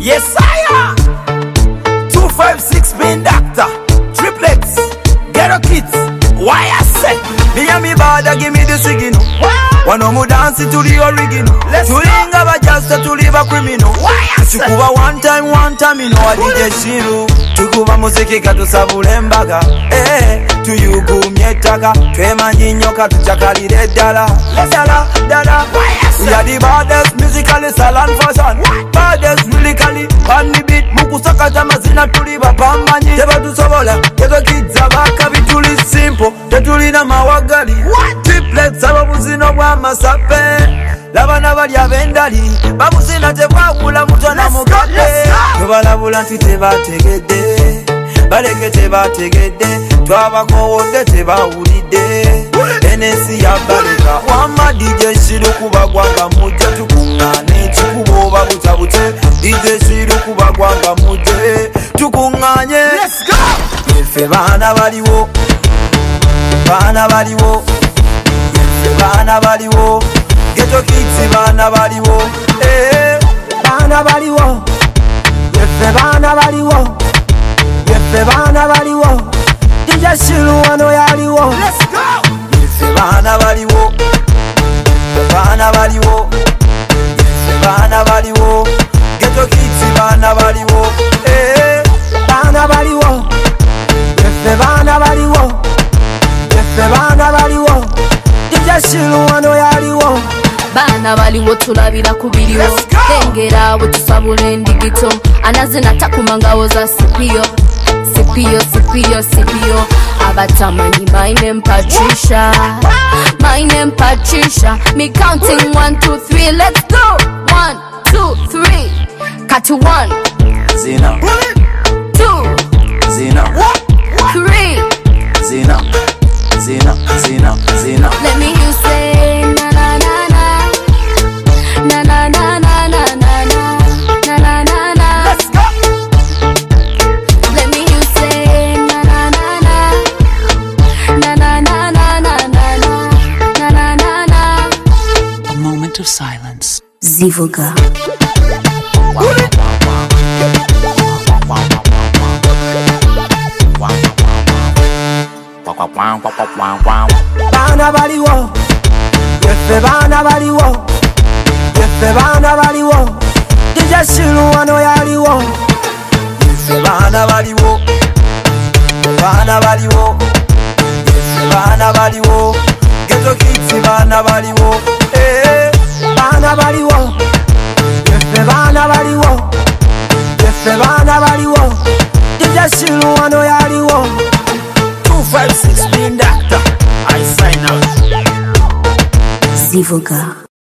Yes, sire. 256 being doctor. Triplets. Ghetto kids. Why I say? Me and me bada give me the signal. Wano mu dance to the original. Tulinga bajasta tuliva criminal. Why I say? Tukuba one time you know I DJ Shiru. Tukuba muziki katusabula embaga. Tuyugumye ettaka. Twemanyi nyoka tuchakalira eddala. Dala. We are the baddest musically salon fashion. Baddest lyrically on the beat. Mukusakata mazina tuli bapambanyi. Tebatusobola Ghetto kids abaka bituli simple. Tetulina mawagali. Triplets ababuzino bwa masape. Labana bali abendali. Babuzina tebwagula muto na mugade. Tubalabula nti tebategedde. Baleke tebategedde. Twabakowodde tebawulidde. Enesi ya baleka wama DJ Shiru kubagwanga mujje tukungane chikubo babutabute DJ Shiru kubagwanga mujje tukunganye. Let's go. Yefe bana baliwo Yefe bana baliwo Ghetto kids bana baliwo bana baliwo Yefe bana baliwo Yefe bana baliwo DJ Shiru wano yaliwo. Let's go. Bana baliwo Ghetto kids bana baliwo bana baliwo Yefe bana baliwo DJ Shiru wano yaliwo. Bana baliwo tulabira kubiriwo tengera abo tusabula endigito anazina takumangawo za Sipio abatamanyi my name Patricia me counting 1 2 3 let's go 1 2 3 cut to 1 Zina 2 Zina 3 Zina let me you say na na na na na na na na na na na na na. Let's go. Let me you say na na na na na na na na na na na na na. A moment of silence. Zivuga. Bana baliwo Yefe bana baliwo DJ Shiru wano yaliwo. Yefe bana baliwo Ghetto kids bana baliwo bana baliwo Yefe bana baliwo DJ Shiru wano yaliwo. 256 being doctor. I sign out. Zivuga.